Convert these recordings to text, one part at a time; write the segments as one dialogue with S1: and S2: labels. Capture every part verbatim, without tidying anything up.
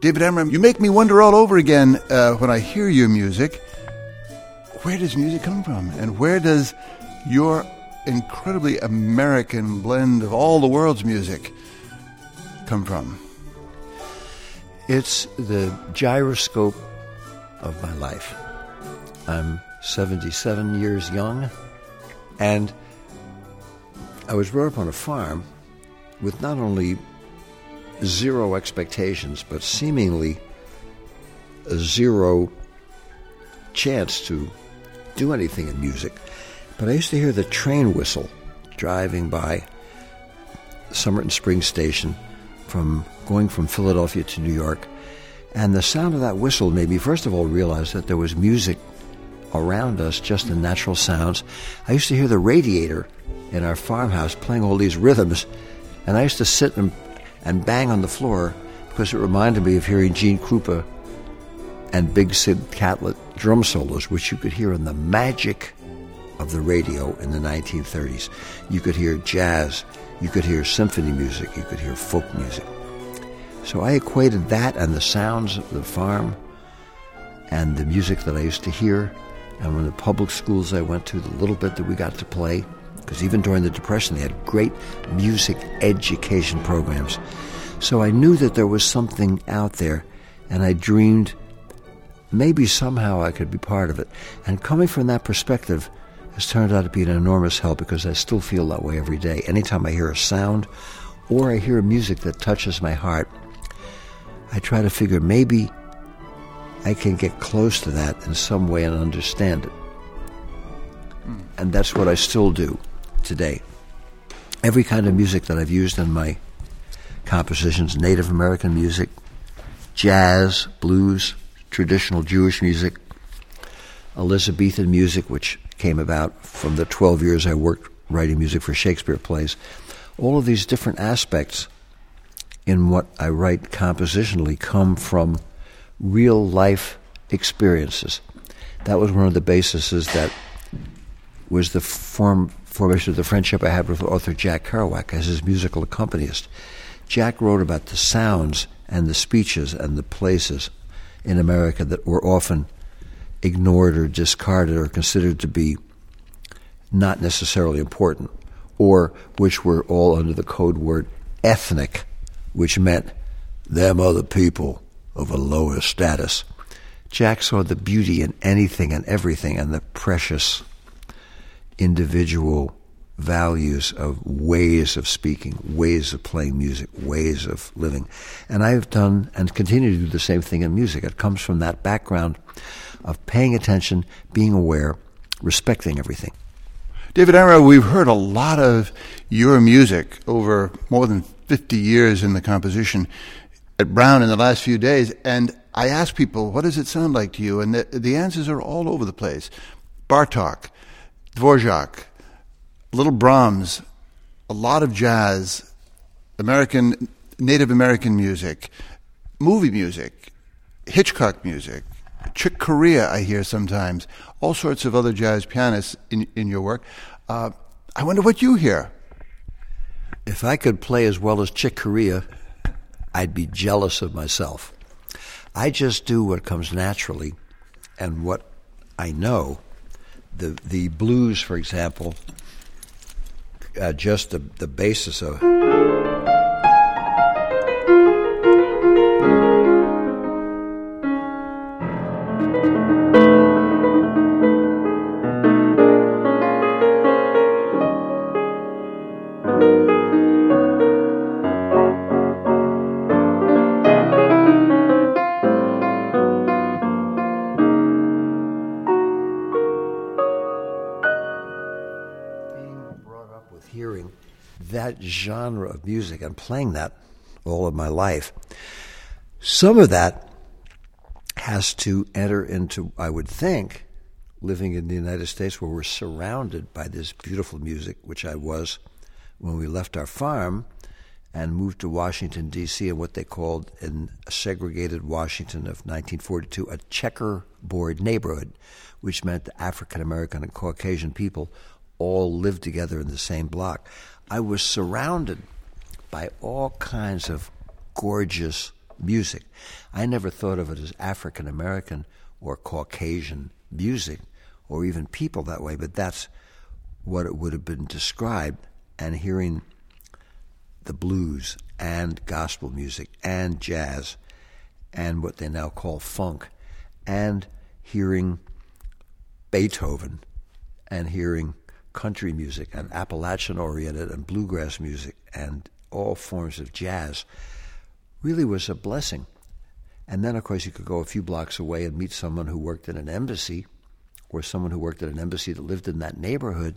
S1: David Amram, you make me wonder all over again uh, when I hear your music. Where does music come from? And where does your incredibly American blend of all the world's music come from?
S2: It's the gyroscope of my life. I'm seventy-seven years young, and I was brought up on a farm with not only zero expectations, but seemingly a zero chance to do anything in music. But I used to hear the train whistle driving by Somerton Springs Station from going from Philadelphia to New York. And the sound of that whistle made me, first of all, realize that there was music around us, just in natural sounds. I used to hear the radiator in our farmhouse playing all these rhythms, and I used to sit and, and bang on the floor because it reminded me of hearing Gene Krupa and Big Sid Catlett drum solos, which you could hear in the magic of the radio in the nineteen thirties. You could hear jazz, you could hear symphony music, you could hear folk music. So I equated that and the sounds of the farm and the music that I used to hear, and when the public schools I went to, the little bit that we got to play, because even during the Depression they had great music education programs. So I knew that there was something out there, and I dreamed maybe somehow I could be part of it. And coming from that perspective has turned out to be an enormous help, because I still feel that way every day. Anytime I hear a sound or I hear music that touches my heart, I try to figure maybe I can get close to that in some way and understand it. Mm. And that's what I still do today. Every kind of music that I've used in my compositions, Native American music, jazz, blues, traditional Jewish music, Elizabethan music, which came about from the twelve years I worked writing music for Shakespeare plays. All of these different aspects in what I write compositionally come from real life experiences. That was one of the bases that was the form, formation of the friendship I had with author Jack Kerouac as his musical accompanist. Jack wrote about the sounds and the speeches and the places in America that were often ignored or discarded or considered to be not necessarily important, or which were all under the code word ethnic, which meant them other people of a lower status. Jack saw the beauty in anything and everything, and the precious individual values of ways of speaking, ways of playing music, ways of living. And I have done and continue to do the same thing in music. It comes from that background of paying attention, being aware, respecting everything.
S1: David Amram, we've heard a lot of your music over more than fifty years in the composition at Brown in the last few days, and I ask people, what does it sound like to you? And the, the answers are all over the place. Bartok, Dvorak, Little Brahms, a lot of jazz, American, Native American music, movie music, Hitchcock music, Chick Corea I hear sometimes, all sorts of other jazz pianists in, in your work. Uh, I wonder what you hear.
S2: If I could play as well as Chick Corea, I'd be jealous of myself. I just do what comes naturally and what I know. The the blues, for example, uh, just the, the basis of that genre of music and playing that all of my life. Some of that has to enter into, I would think, living in the United States where we're surrounded by this beautiful music, which I was when we left our farm and moved to Washington, D C, in what they called in a segregated Washington of nineteen forty-two, a checkerboard neighborhood, which meant the African American and Caucasian people all lived together in the same block. I was surrounded by all kinds of gorgeous music. I never thought of it as African American or Caucasian music or even people that way, but that's what it would have been described. And hearing the blues and gospel music and jazz and what they now call funk, and hearing Beethoven and hearing country music and Appalachian-oriented and bluegrass music and all forms of jazz really was a blessing. And then, of course, you could go a few blocks away and meet someone who worked in an embassy or someone who worked at an embassy that lived in that neighborhood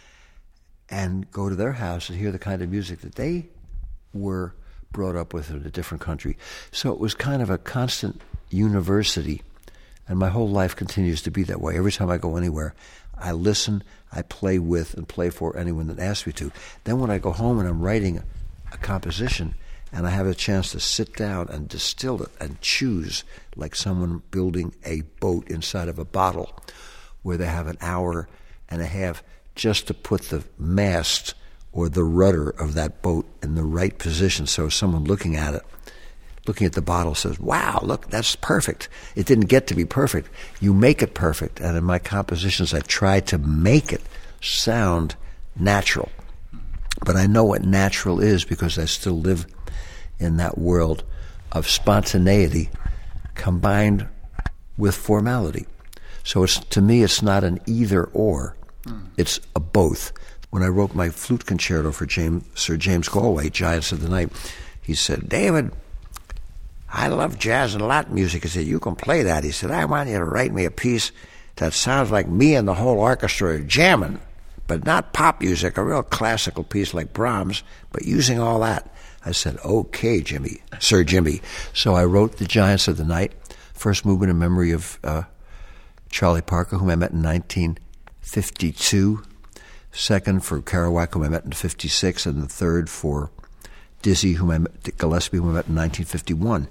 S2: and go to their house and hear the kind of music that they were brought up with in a different country. So it was kind of a constant university, and my whole life continues to be that way. Every time I go anywhere, I listen, I play with and play for anyone that asks me to. Then when I go home and I'm writing a composition and I have a chance to sit down and distill it and choose, like someone building a boat inside of a bottle, where they have an hour and a half just to put the mast or the rudder of that boat in the right position, so someone looking at it, looking at the bottle, says, wow, look, that's perfect. It didn't get to be perfect. You make it perfect. And in my compositions, I try to make it sound natural. But I know what natural is because I still live in that world of spontaneity combined with formality. So it's, to me, it's not an either or. Mm. It's a both. When I wrote my flute concerto for James, Sir James Galway, Giants of the Night, he said, David, I love jazz and Latin music. He said, you can play that. He said, I want you to write me a piece that sounds like me and the whole orchestra are jamming, but not pop music, a real classical piece like Brahms, but using all that. I said, okay, Jimmy, Sir Jimmy. So I wrote The Giants of the Night, first movement in memory of uh, Charlie Parker, whom I met in nineteen fifty-two, second for Kerouac, whom I met in fifty-six, and the third for Dizzy, whom I met, Gillespie, whom I met in nineteen fifty-one.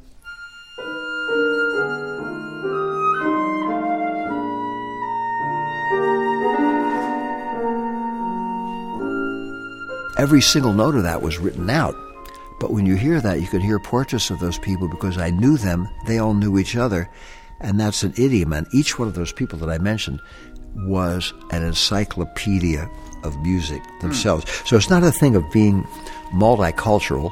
S2: Every single note of that was written out. But when you hear that, you can hear portraits of those people because I knew them, they all knew each other, and that's an idiom. And each one of those people that I mentioned was an encyclopedia of music themselves. Mm. So it's not a thing of being multicultural,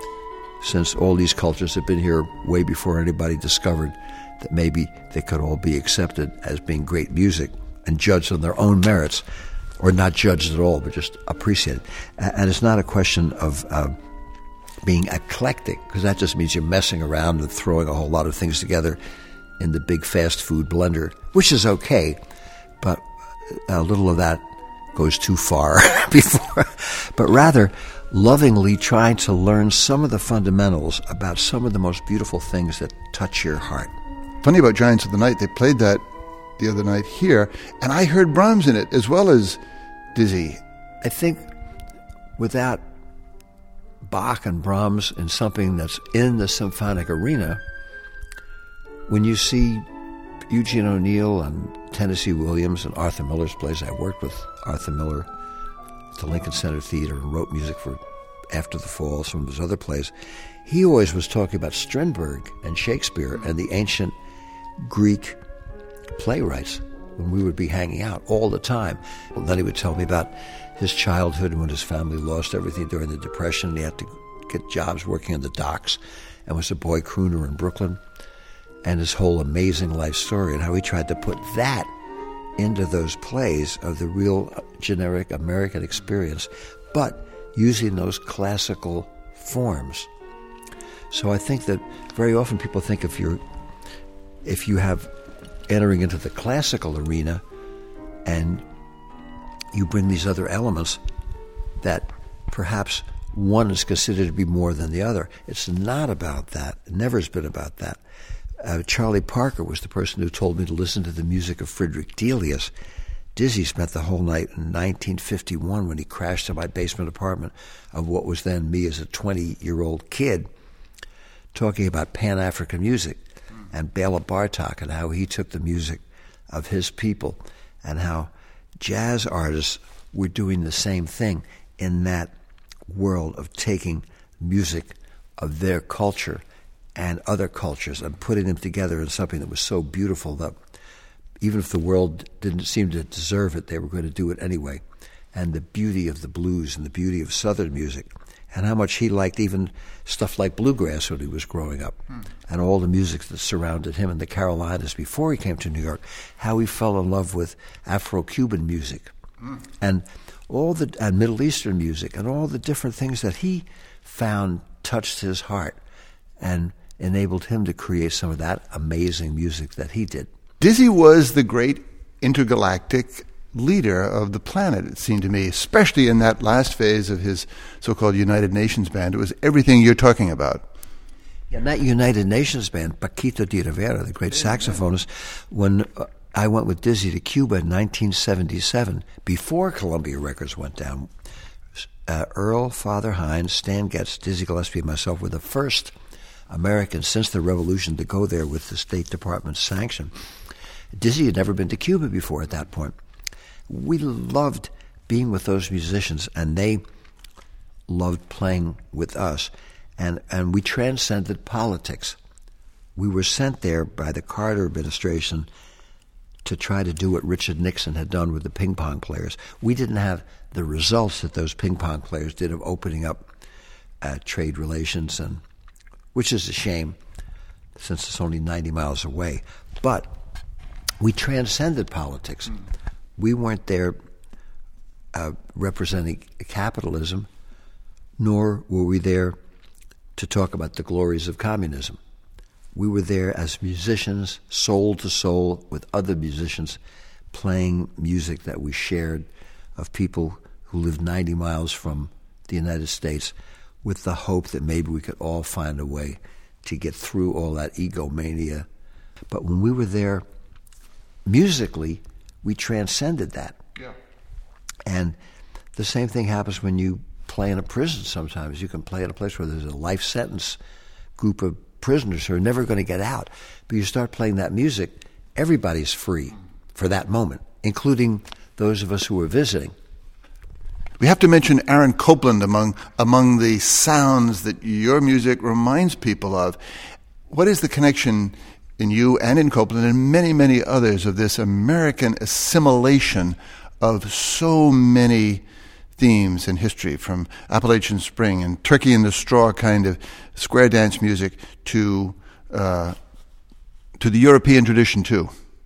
S2: since all these cultures have been here way before anybody discovered that maybe they could all be accepted as being great music and judged on their own merits, or not judged at all, but just appreciated. And it's not a question of uh, being eclectic, because that just means you're messing around and throwing a whole lot of things together in the big fast food blender, which is okay, but a little of that goes too far before. But rather, lovingly trying to learn some of the fundamentals about some of the most beautiful things that touch your heart.
S1: Funny about Giants of the Night, they played that the other night here, and I heard Brahms in it as well as Dizzy.
S2: I think without Bach and Brahms in something that's in the symphonic arena, when you see Eugene O'Neill and Tennessee Williams and Arthur Miller's plays, I worked with Arthur Miller at the Lincoln Center Theater and wrote music for After the Fall, some of his other plays. He always was talking about Strindberg and Shakespeare and the ancient Greek playwrights when we would be hanging out all the time. Well, then he would tell me about his childhood when his family lost everything during the Depression. He had to get jobs working on the docks and was a boy crooner in Brooklyn, and his whole amazing life story and how he tried to put that into those plays of the real generic American experience, but using those classical forms. So I think that very often people think if you're if you have entering into the classical arena and you bring these other elements, that perhaps one is considered to be more than the other. It's not about that. It never has been about that. Uh, Charlie Parker was the person who told me to listen to the music of Friedrich Delius. Dizzy spent the whole night in nineteen fifty-one when he crashed in my basement apartment of what was then me as a twenty-year-old kid, talking about Pan-African music and Bela Bartok and how he took the music of his people and how jazz artists were doing the same thing in that world of taking music of their culture and other cultures and putting them together in something that was so beautiful that even if the world didn't seem to deserve it, they were going to do it anyway. And the beauty of the blues and the beauty of Southern music, and how much he liked even stuff like bluegrass when he was growing up, hmm. and all the music that surrounded him in the Carolinas before he came to New York, how he fell in love with Afro-Cuban music, hmm. and all the and Middle Eastern music, and all the different things that he found touched his heart and enabled him to create some of that amazing music that he did.
S1: Dizzy was the great intergalactic leader of the planet, it seemed to me, especially in that last phase of his so-called United Nations band. It was everything you're talking about.
S2: Yeah, and that United Nations band, Paquito de Rivera, the great yeah, saxophonist, yeah. when uh, I went with Dizzy to Cuba in nineteen seventy-seven, before Columbia Records went down, uh, Earl, Father Hines, Stan Getz, Dizzy Gillespie, and myself were the first Americans since the revolution to go there with the State Department's sanction. Dizzy had never been to Cuba before at that point. We loved being with those musicians, and they loved playing with us, and, and we transcended politics. We were sent there by the Carter administration to try to do what Richard Nixon had done with the ping pong players. We didn't have the results that those ping pong players did of opening up uh, trade relations, and which is a shame since it's only ninety miles away. But we transcended politics. Mm. We weren't there uh, representing capitalism, nor were we there to talk about the glories of communism. We were there as musicians, soul to soul, with other musicians, playing music that we shared of people who lived ninety miles from the United States, with the hope that maybe we could all find a way to get through all that egomania. But when we were there musically, we transcended that. Yeah. And the same thing happens when you play in a prison sometimes. You can play in a place where there's a life sentence group of prisoners who are never going to get out. But you start playing that music, everybody's free for that moment, including those of us who are visiting.
S1: We have to mention Aaron Copland among among the sounds that your music reminds people of. What is the connection in you and in Copland and many, many others of this American assimilation of so many themes in history, from Appalachian Spring and Turkey in the Straw kind of square dance music to uh, to the European tradition too?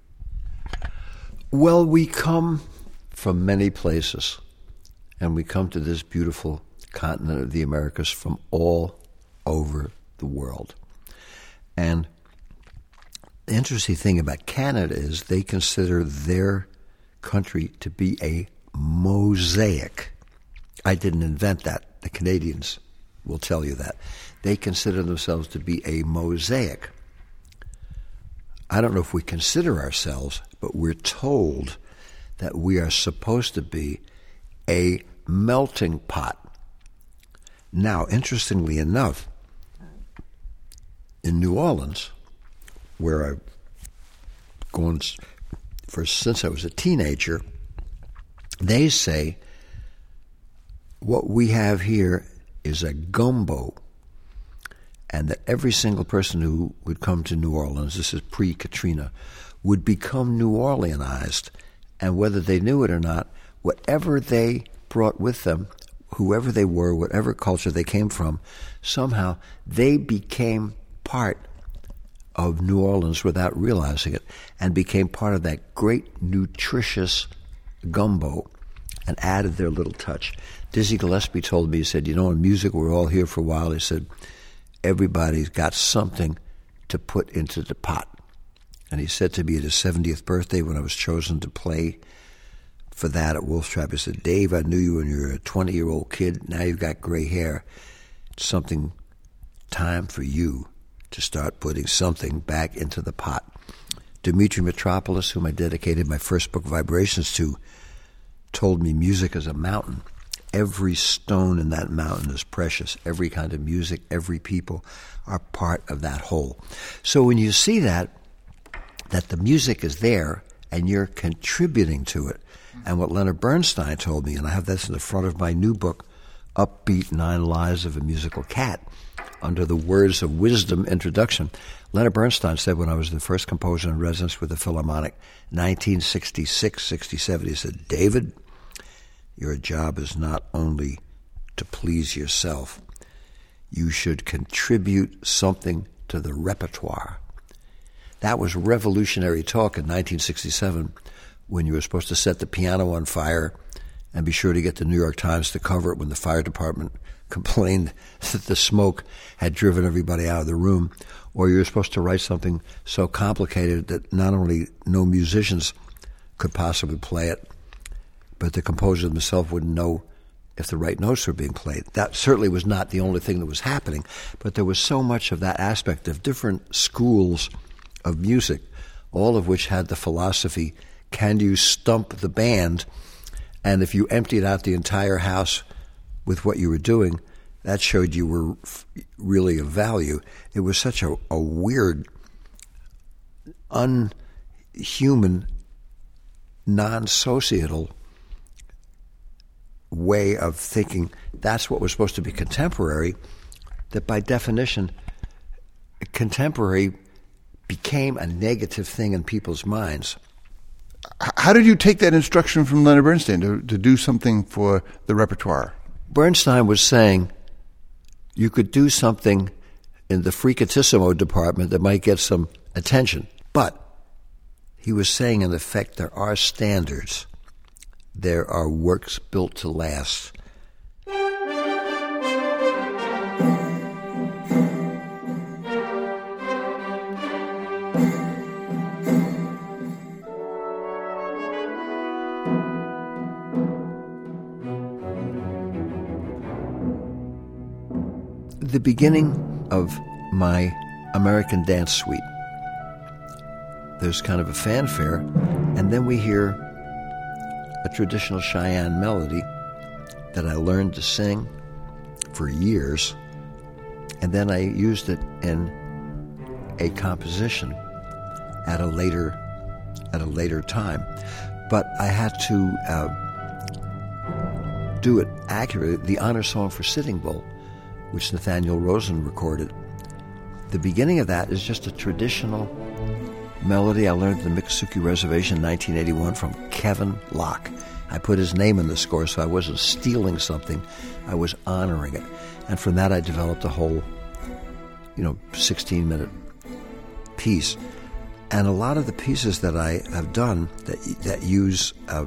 S2: Well, we come from many places, and we come to this beautiful continent of the Americas from all over the world. And the interesting thing about Canada is they consider their country to be a mosaic. I didn't invent that. The Canadians will tell you that. They consider themselves to be a mosaic. I don't know if we consider ourselves, but we're told that we are supposed to be a melting pot. Now, interestingly enough, in New Orleans, where I've gone for since I was a teenager, they say what we have here is a gumbo, and that every single person who would come to New Orleans, this is pre-Katrina, would become New Orleanized, and whether they knew it or not, whatever they brought with them, whoever they were, whatever culture they came from, somehow they became part of New Orleans without realizing it, and became part of that great nutritious gumbo and added their little touch. Dizzy Gillespie told me, he said, you know, in music we're all here for a while. He said, everybody's got something to put into the pot. And he said to me at his seventieth birthday when I was chosen to play for that at Wolf Trap, he said, Dave, I knew you when you were a twenty-year-old kid. Now you've got gray hair. It's something, time for you to start putting something back into the pot. Dimitri Mitropoulos, whom I dedicated my first book, Vibrations, to, told me music is a mountain. Every stone in that mountain is precious. Every kind of music, every people are part of that whole. So when you see that, that the music is there and you're contributing to it, and what Leonard Bernstein told me, and I have this in the front of my new book, Upbeat Nine Lives of a Musical Cat, under the Words of Wisdom introduction. Leonard Bernstein said when I was the first composer in residence with the Philharmonic, nineteen sixty-six, sixty-seven, he said, David, your job is not only to please yourself, you should contribute something to the repertoire. That was revolutionary talk in nineteen sixty-seven when you were supposed to set the piano on fire and be sure to get the New York Times to cover it when the fire department complained that the smoke had driven everybody out of the room. Or you were supposed to write something so complicated that not only no musicians could possibly play it, but the composer himself wouldn't know if the right notes were being played. That certainly was not the only thing that was happening, but there was so much of that aspect of different schools of music, all of which had the philosophy, can you stump the band? And if you emptied out the entire house with what you were doing, that showed you were f- really of value. It was such a, a weird, unhuman, non-societal way of thinking that's what was supposed to be contemporary, that by definition, contemporary became a negative thing in people's minds.
S1: How did you take that instruction from Leonard Bernstein to, to do something for the repertoire?
S2: Bernstein was saying you could do something in the fricatissimo department that might get some attention, but he was saying in effect there are standards. There are works built to last. The beginning of my American Dance Suite, there's kind of a fanfare, and then we hear a traditional Cheyenne melody that I learned to sing for years, and then I used it in a composition at a later at a later time. But I had to uh, do it accurately. The honor song for Sitting Bull, which Nathaniel Rosen recorded, the beginning of that is just a traditional melody I learned at the Miccosukee Reservation in nineteen eighty-one from Kevin Locke. I put his name in the score, so I wasn't stealing something, I was honoring it. And from that I developed a whole, you know, sixteen-minute piece. And a lot of the pieces that I have done that that use uh,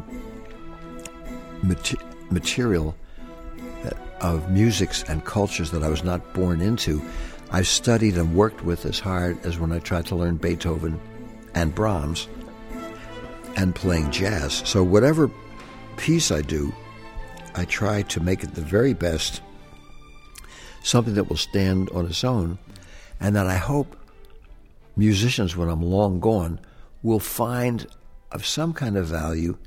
S2: mat- material that, of musics and cultures that I was not born into, I've studied and worked with as hard as when I tried to learn Beethoven and Brahms and playing jazz. So whatever piece I do, I try to make it the very best, something that will stand on its own, and that I hope musicians, when I'm long gone, will find of some kind of value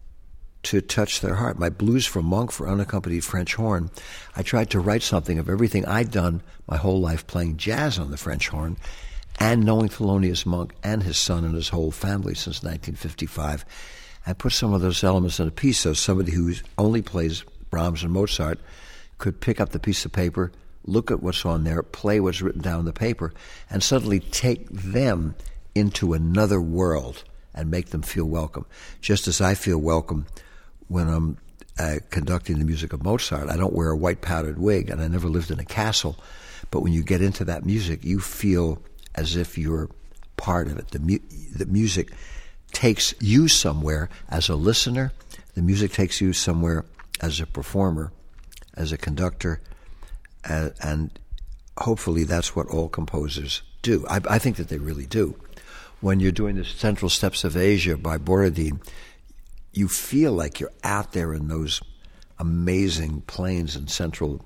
S2: to touch their heart. My Blues for Monk for unaccompanied French horn, I tried to write something of everything I'd done my whole life playing jazz on the French horn and knowing Thelonious Monk and his son and his whole family since nineteen fifty-five, and put some of those elements in a piece so somebody who only plays Brahms and Mozart could pick up the piece of paper, look at what's on there, play what's written down on the paper, and suddenly take them into another world and make them feel welcome. Just as I feel welcome when I'm uh, conducting the music of Mozart. I don't wear a white powdered wig, and I never lived in a castle. But when you get into that music, you feel as if you're part of it. The, mu- the music takes you somewhere as a listener. The music takes you somewhere as a performer, as a conductor, uh, and hopefully that's what all composers do. I, I think that they really do. When you're doing the Central Steppes of Asia by Borodin, you feel like you're out there in those amazing plains in Central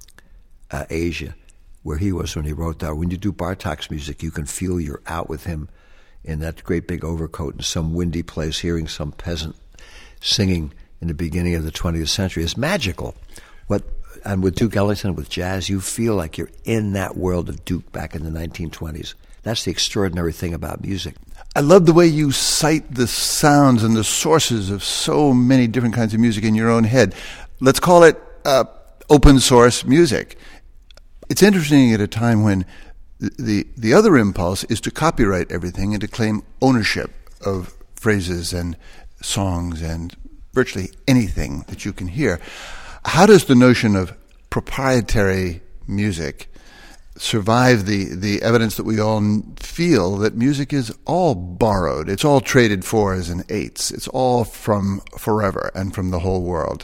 S2: uh, Asia, where he was when he wrote that. When you do Bartok's music, you can feel you're out with him in that great big overcoat in some windy place, hearing some peasant singing in the beginning of the twentieth century. It's magical. What and with Duke Ellington, with jazz, you feel like you're in that world of Duke back in the nineteen twenties. That's the extraordinary thing about music.
S1: I love the way you cite the sounds and the sources of so many different kinds of music in your own head. Let's call it uh, open source music. it's interesting at a time when the, the the other impulse is to copyright everything and to claim ownership of phrases and songs and virtually anything that you can hear. How does the notion of proprietary music survive the, the evidence that we all feel that music is all borrowed? It's all traded fours and eights. It's all from forever and from the whole world.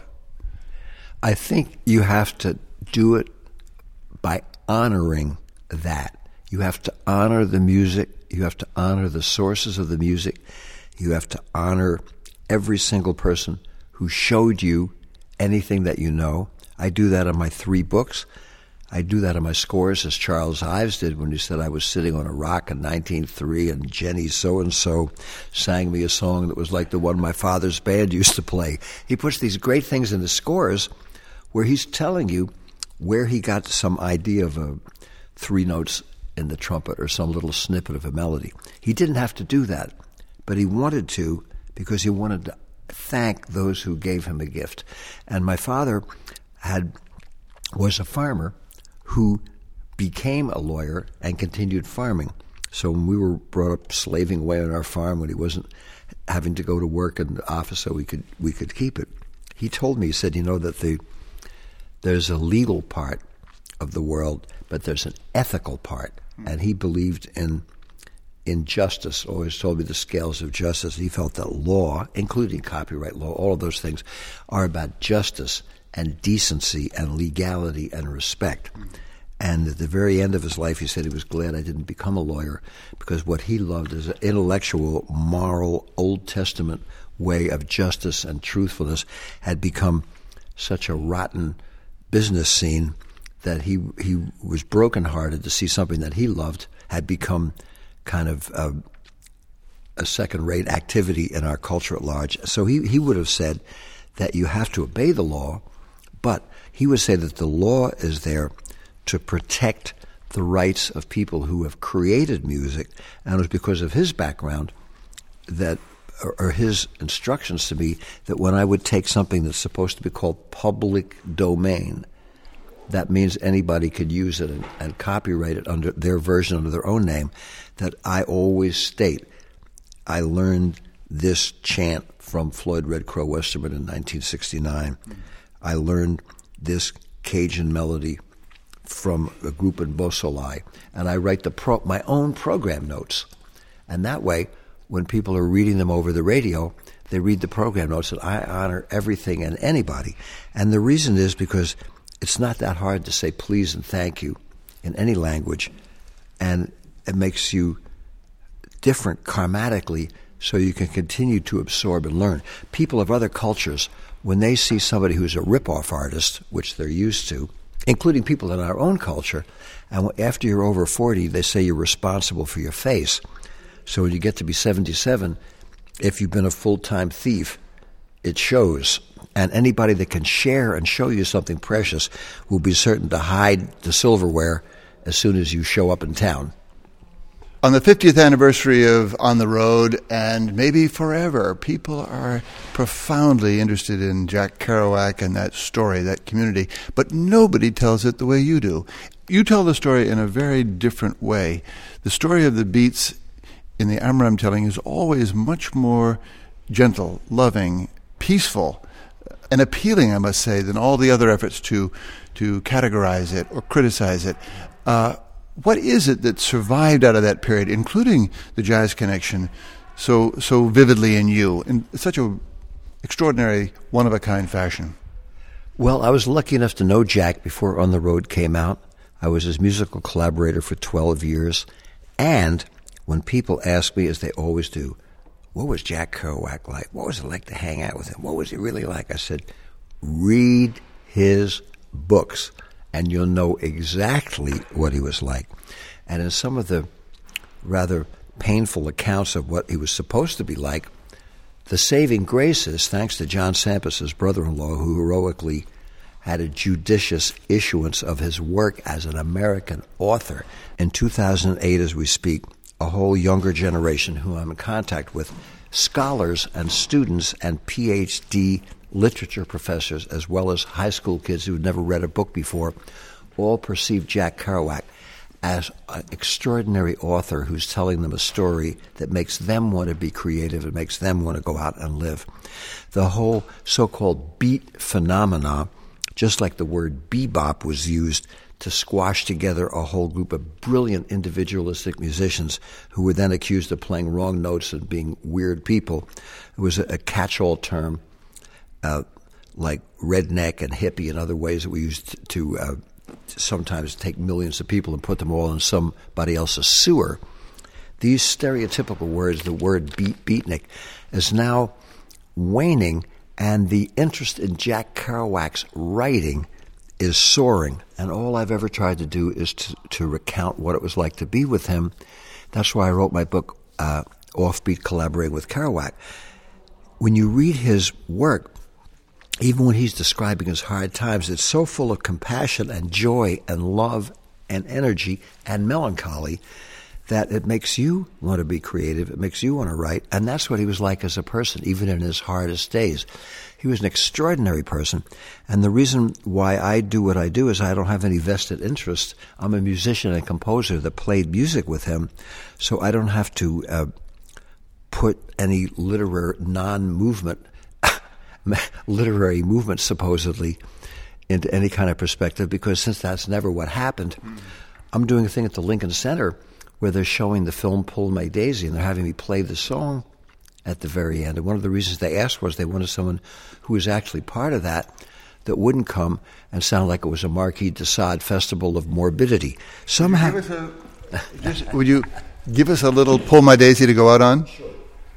S2: I think you have to do it by honoring that. You have to honor the music. You have to honor the sources of the music. You have to honor every single person who showed you anything that you know. I do that on my three books. I do that on my scores, as Charles Ives did when he said I was sitting on a rock in nineteen oh three and Jenny so-and-so sang me a song that was like the one my father's band used to play. He puts these great things in the scores where he's telling you where he got some idea of a three notes in the trumpet or some little snippet of a melody. He didn't have to do that, but he wanted to because he wanted to thank those who gave him a gift. And my father had was a farmer who became a lawyer and continued farming. So when we were brought up slaving away on our farm, when he wasn't having to go to work in the office so we could we could keep it, he told me, he said, you know, that the there's a legal part of the world, but there's an ethical part. And he believed in in justice, always told me the scales of justice. He felt that law, including copyright law, all of those things, are about justice and decency and legality and respect. And at the very end of his life, he said he was glad I didn't become a lawyer because what he loved is an intellectual, moral, Old Testament way of justice and truthfulness had become such a rotten business scene that he he was brokenhearted to see something that he loved had become kind of uh, a second-rate activity in our culture at large. So he, he would have said that you have to obey the law, but he would say that the law is there to protect the rights of people who have created music, and it was because of his background that, or, or his instructions to me, that when I would take something that's supposed to be called public domain, that means anybody could use it and, and copyright it under their version, under their own name, that I always state, I learned this chant from Floyd Red Crow Westerman in nineteen sixty-nine. Mm-hmm. I learned this Cajun melody from a group in Beausoleil, and I write the pro- my own program notes. And that way, when people are reading them over the radio, they read the program notes, and I honor everything and anybody. And the reason is because it's not that hard to say please and thank you in any language, and it makes you different karmatically so you can continue to absorb and learn. People of other cultures, when they see somebody who's a rip-off artist, which they're used to, including people in our own culture, and after you're over forty, they say you're responsible for your face. So when you get to be seventy-seven, if you've been a full-time thief, it shows. And anybody that can share and show you something precious will be certain to hide the silverware as soon as you show up in town.
S1: On the fiftieth anniversary of On the Road, and maybe forever, people are profoundly interested in Jack Kerouac and that story, that community, but nobody tells it the way you do. You tell the story in a very different way. The story of the Beats in the Amram telling is always much more gentle, loving, peaceful, and appealing, I must say, than all the other efforts to to categorize it or criticize it. Uh, what is it that survived out of that period, including the jazz connection, so so vividly in you, in such a extraordinary, one-of-a-kind fashion?
S2: Well, I was lucky enough to know Jack before On the Road came out. I was his musical collaborator for twelve years. And when people ask me, as they always do, what was Jack Kerouac like? What was it like to hang out with him? What was he really like? I said, read his books, and you'll know exactly what he was like. And in some of the rather painful accounts of what he was supposed to be like, the saving grace is thanks to John Sampas, his brother-in-law, who heroically had a judicious issuance of his work as an American author. In two thousand eight, as we speak, a whole younger generation who I'm in contact with, scholars and students and P H D literature professors, as well as high school kids who had never read a book before, all perceive Jack Kerouac as an extraordinary author who's telling them a story that makes them want to be creative and makes them want to go out and live. The whole so-called beat phenomena, just like the word bebop was used to squash together a whole group of brilliant individualistic musicians who were then accused of playing wrong notes and being weird people. It was a, a catch-all term, uh, like redneck and hippie and other ways that we used to uh, sometimes take millions of people and put them all in somebody else's sewer. These stereotypical words, the word beat, beatnik, is now waning, and the interest in Jack Kerouac's writing is soaring. And all I've ever tried to do is to, to recount what it was like to be with him. That's why I wrote my book, uh, Offbeat, Collaborating with Kerouac. When you read his work, even when he's describing his hard times, it's so full of compassion and joy and love and energy and melancholy that it makes you want to be creative, it makes you want to write, and that's what he was like as a person, even in his hardest days. He was an extraordinary person, and the reason why I do what I do is I don't have any vested interest. I'm a musician and composer that played music with him, so I don't have to uh, put any literary non-movement, literary movement supposedly, into any kind of perspective, because since that's never what happened, mm. I'm doing a thing at the Lincoln Center where they're showing the film Pull My Daisy, and they're having me play the song at the very end. And one of the reasons they asked was they wanted someone who was actually part of that that wouldn't come and sound like it was a Marquis de Sade festival of morbidity. Somehow,
S1: would you, a, just, would you give us a little Pull My Daisy to go out on?
S2: Sure.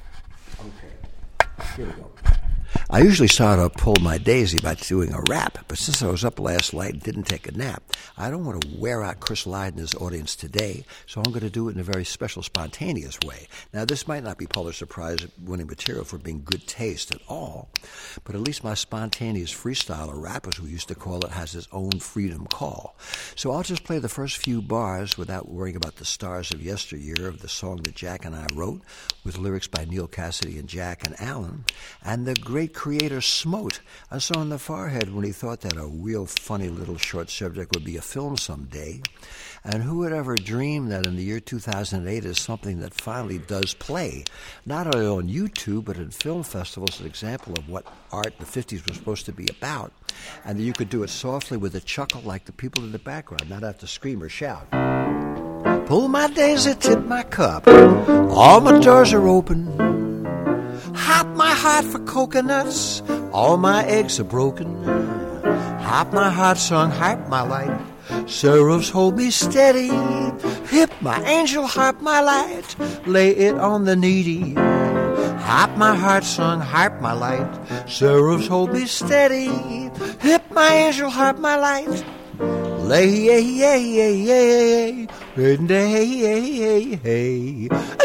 S2: Okay. Here we go. I usually start out Pull My Daisy by doing a rap, but since I was up last night and didn't take a nap, I don't want to wear out Chris Lydon's audience today, so I'm going to do it in a very special, spontaneous way. Now, this might not be Pulitzer Prize-winning material for being good taste at all, but at least my spontaneous freestyle, or rap as we used to call it, has its own freedom call. So I'll just play the first few bars without worrying about the stars of yesteryear of the song that Jack and I wrote, with lyrics by Neil Cassidy and Jack and Alan, and the great creator Smote us on the forehead when he thought that a real funny little short subject would be a film someday. And who would ever dream that in the year two thousand eight is something that finally does play, not only on YouTube, but in film festivals, an example of what art in the fifties was supposed to be about, and that you could do it softly with a chuckle like the people in the background, not have to scream or shout. Pull my daisy, tip my cup, all my doors are open. Hop my heart for coconuts, all my eggs are broken. Hop my heart song, harp my light, sorrows hold me steady. Hip my angel, harp my light, lay it on the needy. Hop my heart song, harp my light, sorrows hold me steady. Hip my angel, harp my light, lay hey hey hey hey hey hey hey.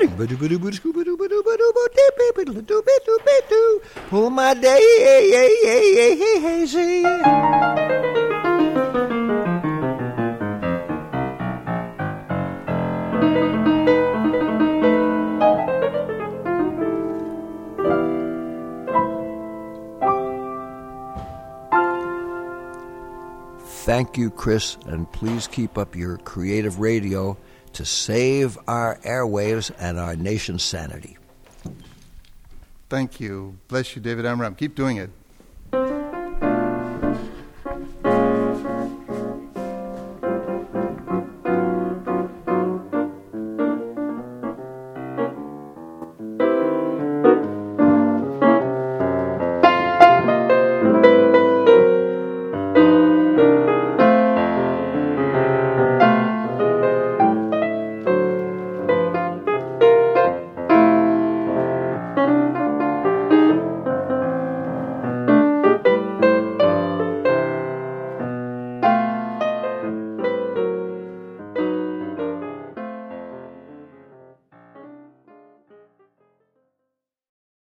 S2: Pull my daisy. Thank you, Chris, and please keep up your creative radio to save our airwaves and our nation's sanity.
S1: Thank you. Bless you, David Amram. Keep doing it.